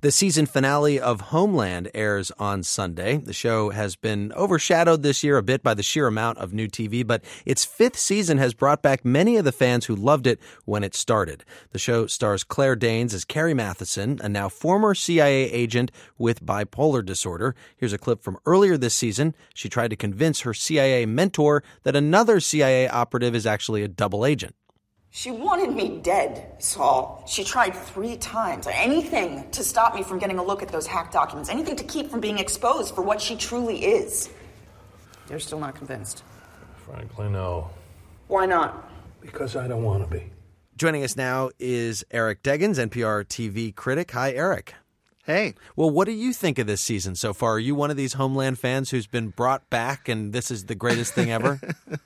The season finale of Homeland airs on Sunday. The show has been overshadowed this year a bit by the sheer amount of new TV, but its fifth season has brought back many of the fans who loved it when it started. The show stars Claire Danes as Carrie Matheson, a now former CIA agent with bipolar disorder. Here's a clip from earlier this season. She tried to convince her CIA mentor that another CIA operative is actually a double agent. She wanted me dead, Saul. She tried 3 times. Anything to stop me from getting a look at those hacked documents. Anything to keep from being exposed for what she truly is. You're still not convinced? Frankly, no. Why not? Because I don't want to be. Joining us now is Eric Deggans, NPR TV critic. Hi, Eric. Hey. Well, what do you think of this season so far? Are you one of these Homeland fans who's been brought back and this is the greatest thing ever?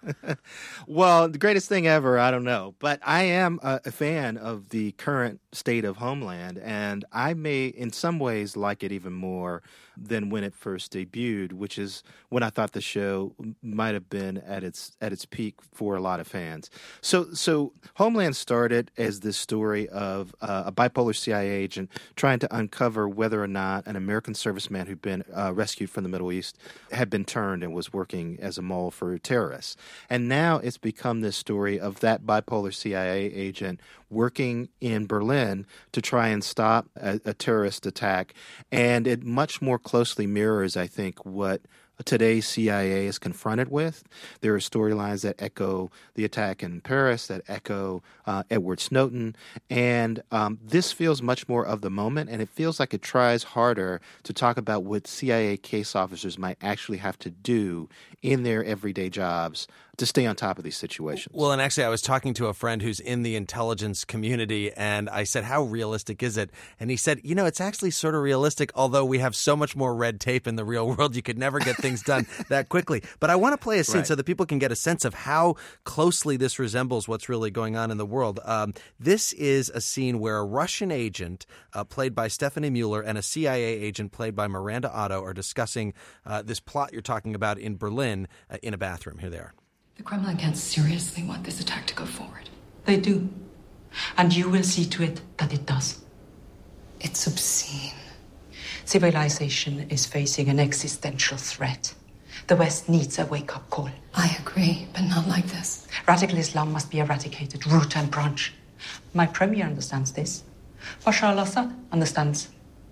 Well, the greatest thing ever, I don't know. But I am a fan of the current state of Homeland, and I may in some ways like it even more than when it first debuted, which is when I thought the show might have been at its peak for a lot of fans. So Homeland started as this story of a bipolar CIA agent trying to uncover whether or not an American serviceman who'd been rescued from the Middle East had been turned and was working as a mole for terrorists. And now it's become this story of that bipolar CIA agent working in Berlin to try and stop a terrorist attack. And it much more closely mirrors, I think, what today's CIA is confronted with. There are storylines that echo the attack in Paris, that echo Edward Snowden, and this feels much more of the moment, and it feels like it tries harder to talk about what CIA case officers might actually have to do in their everyday jobs to stay on top of these situations. Well, and actually, I was talking to a friend who's in the intelligence community, and I said, how realistic is it? And he said, it's actually sort of realistic, although we have so much more red tape in the real world, you could never get things done that quickly. But I want to play a scene so that people can get a sense of how closely this resembles what's really going on in the world. This is a scene where a Russian agent, played by Stephanie Mueller, and a CIA agent, played by Miranda Otto, are discussing this plot you're talking about in Berlin in a bathroom. Here they are. The Kremlin can't seriously want this attack to go forward. They do. And you will see to it that it does. It's obscene. Civilization is facing an existential threat. The West needs a wake-up call. I agree, but not like this. Radical Islam must be eradicated, root and branch. My premier understands this. Bashar al-Assad understands.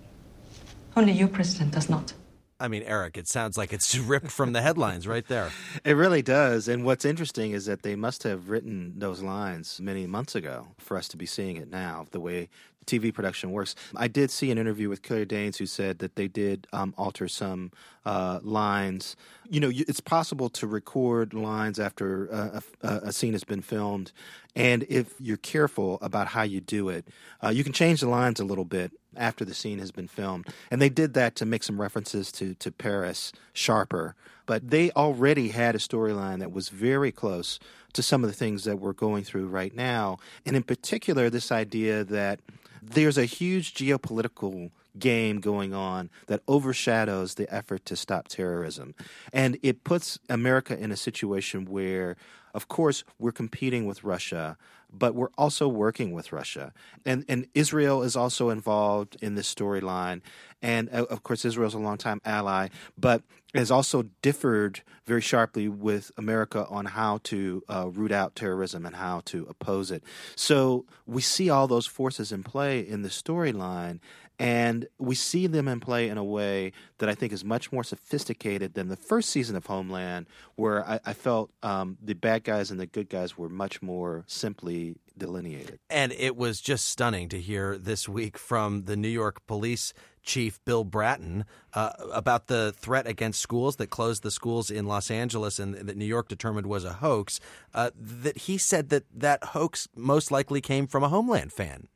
Only your president does not. I mean, Eric, it sounds like it's ripped from the headlines right there. It really does. And what's interesting is that they must have written those lines many months ago for us to be seeing it now, the way TV production works. I did see an interview with Claire Danes who said that they did alter some lines. It's possible to record lines after a scene has been filmed. And if you're careful about how you do it, you can change the lines a little bit after the scene has been filmed. And they did that to make some references to Paris sharper. But they already had a storyline that was very close to some of the things that we're going through right now. And in particular, this idea that there's a huge geopolitical game going on that overshadows the effort to stop terrorism. And it puts America in a situation where, of course, we're competing with Russia, but we're also working with Russia. And Israel is also involved in this storyline. And, of course, Israel's a longtime ally, but has also differed very sharply with America on how to root out terrorism and how to oppose it. So we see all those forces in play in the storyline, and we see them in play in a way that I think is much more sophisticated than the first season of Homeland, where I felt the bad guys and the good guys were much more simply delineated. And it was just stunning to hear this week from the New York police chief, Bill Bratton, about the threat against schools that closed the schools in Los Angeles and that New York determined was a hoax, that he said that hoax most likely came from a Homeland fan.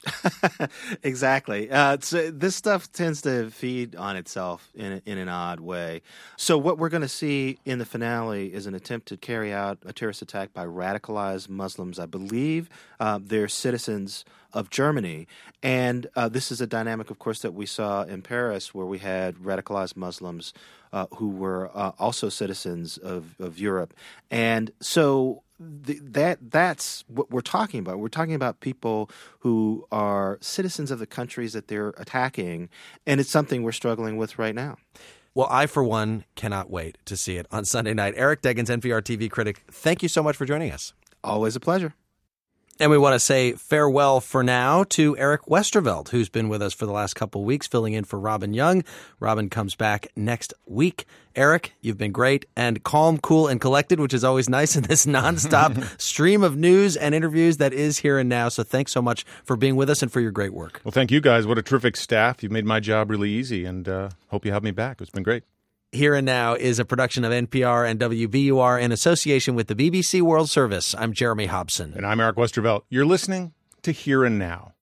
Exactly. So this stuff tends to feed on itself in an odd way. So what we're going to see in the finale is an attempt to carry out a terrorist attack by radicalized Muslims. I believe they're citizens of Germany. And this is a dynamic, of course, that we saw in Paris, where we had radicalized Muslims who were also citizens of Europe. And so that's what we're talking about. We're talking about people who are citizens of the countries that they're attacking, and it's something we're struggling with right now. Well, I, for one, cannot wait to see it on Sunday night. Eric Deggans, NPR TV critic, thank you so much for joining us. Always a pleasure. And we want to say farewell for now to Eric Westervelt, who's been with us for the last couple of weeks, filling in for Robin Young. Robin comes back next week. Eric, you've been great and calm, cool, and collected, which is always nice in this nonstop stream of news and interviews that is Here and Now. So thanks so much for being with us and for your great work. Well, thank you guys. What a terrific staff. You've made my job really easy, and hope you have me back. It's been great. Here and Now is a production of NPR and WBUR in association with the BBC World Service. I'm Jeremy Hobson. And I'm Eric Westervelt. You're listening to Here and Now.